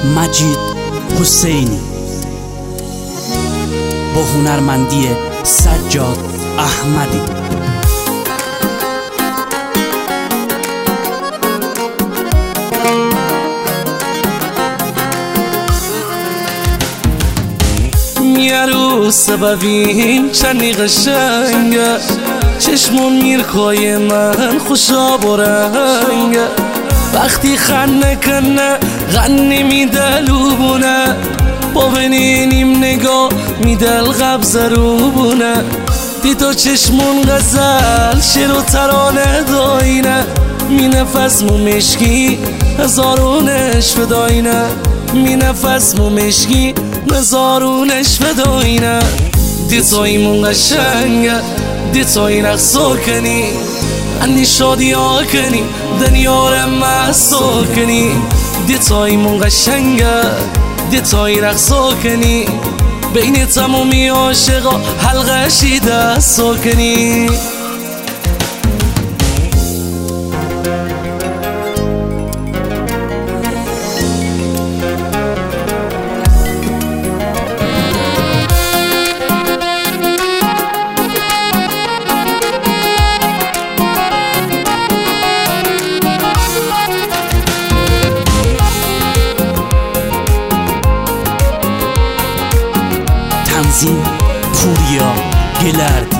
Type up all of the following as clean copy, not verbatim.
مجید حسینی با هنرمندی سجاد احمدی. میارو سببین چنی قشنگه، چشمون میرخوای من خوشا برنگه، وقتی خنده کنه غنی میدلوبونه، با بنینیم نگاه میدل قبض روبونه، دی تو چشمون غزل شیر و ترانه داینه، می نفس مو مشکی هزارونش فداینه، می نفس مو مشکی هزارونش فداینه. دی تویمون قشنگه، دی توی رقصا کنی، انی شادی ها کنی، دنیا مستو کنی. دی تویمون قشنگه، دی توی رقصا کنی، بین تمامی عاشقا حلقشی دستو کنی. تنظیم پوریا گلردی.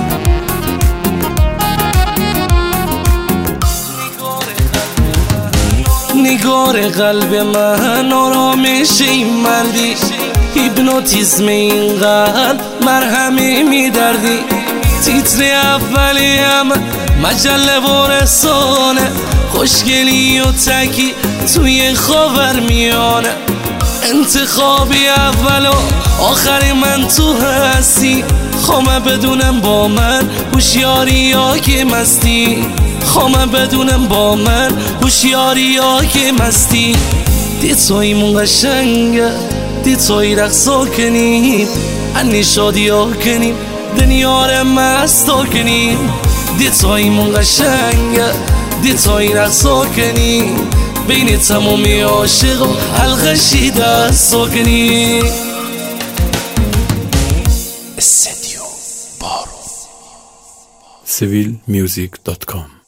نگار قلب من آرامش این مردی، هیپنوتیزم این قلب مرهمی میدردی، تیتر اولیم مجله و رسانه، خوشگلی و تکی توی خاور میانه، انتخابی اول و آخری من تو هستی، خوامه بدونم با من هوشیاری ها که مستی، خوامه بدونم با من هوشیاری ها که مستی. دی تویمون قشنگه، دی توی رقصا کنیم، انی شادی ها کنیم، دنیا رو مستا کنیم. دی تویمون قشنگه، دی توی رقصا کنیم، بین تمامی عاشق و حلقشی دستا کنیم. استدیو بارو civilmusic.com